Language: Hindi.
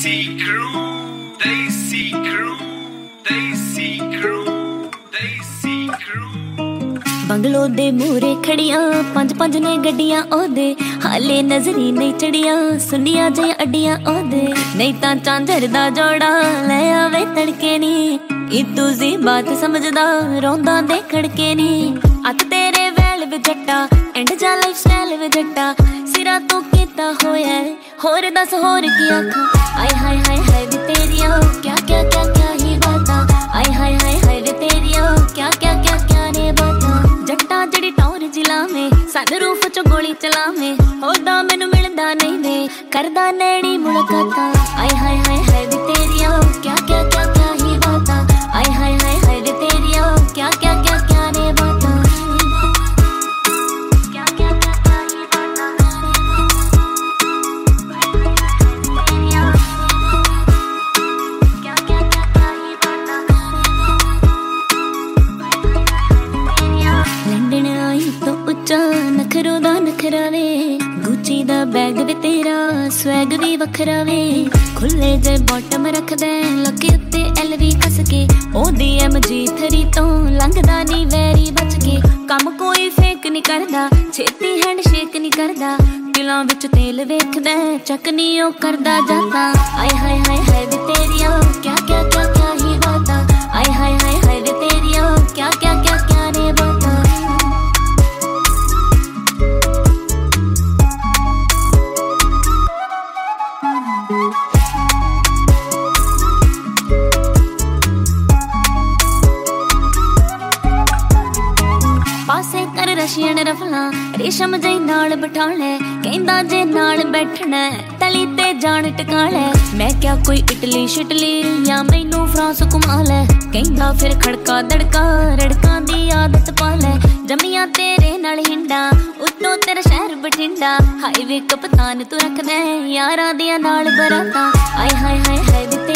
Desi Crew, Desi Crew, Desi Crew, Desi Crew। Bungalow दे मूरे खड़ियां पंज पंज ने गड्डियां ओदे हाले नजरी नहीं चढ़ियां सुनिया जे अड्डियां ओदे नहीं तां चांदर दा जोड़ा ले आवे तड़के नी इतू जी बात समझदा रोंदा दे खड़के नी अत तेरे वैल वे जट्टा एंड जा लाइफ स्टाइल वे जट्टा सिरा तू कीता होया होर दस होर की आखा आय हाय हाय हाय वे तेरिया क्या क्या क्या क्या ही बाता आय हाय हाय हाय वे तेरिया क्या क्या क्या क्या ने बाता जट्टा जड़ी टौर जिला में सनरूफ चो गोली चला में होदा मैनू मिलदा नहीं वे करदा नैनी मुलाकाता आय हाय हाय हाय वे तेरिया क्या क्या क्या क्या ही बाता आय हाय हाय हाय वे तेरिया क्या क्या क्या क्या ने बाता क्या क्या क्या क्या ही बाता क्या क्या क्या क्या ही बाता लंडन आई तो उच्चा नखरों दा नखरा वे गुची दा बैग वे तेरा स्वैग भी वखरा वे खुले जे बॉटम रख दे लगे उत्ते एलवी कस के ओदी एमजी थरी तो लंघदा नी वैरी बच के कम कोई फेक नहीं करदा छेती हैंड शेक नहीं करदा दिलां विच तेल वेखदा चक नी ओ करदा जाता आय हाय हाय हाय वे तेरिया क्या क्या क्या क्या ही बाता आय हाय हाय हाय वे तेरिया क्या क्या क्या क्या ने बाता पासे कर रशियन रफला रेशम जई नाल बिठा ले कहंदा जे नाल बैठना तली ते जान टिका ले मैं क्या कोई इटली शिटली या मैनू फ्रांस घुमा ले कहंदा फिर खड़का दड़का रड़का दी आदत पा ले जमिया तेरे नाल हिंडा उत्तों तेरा शहर बठिंडा हाईवे कप्तान तू रख दे यारां दियां नाल बराता आय हाय हाय हाय वे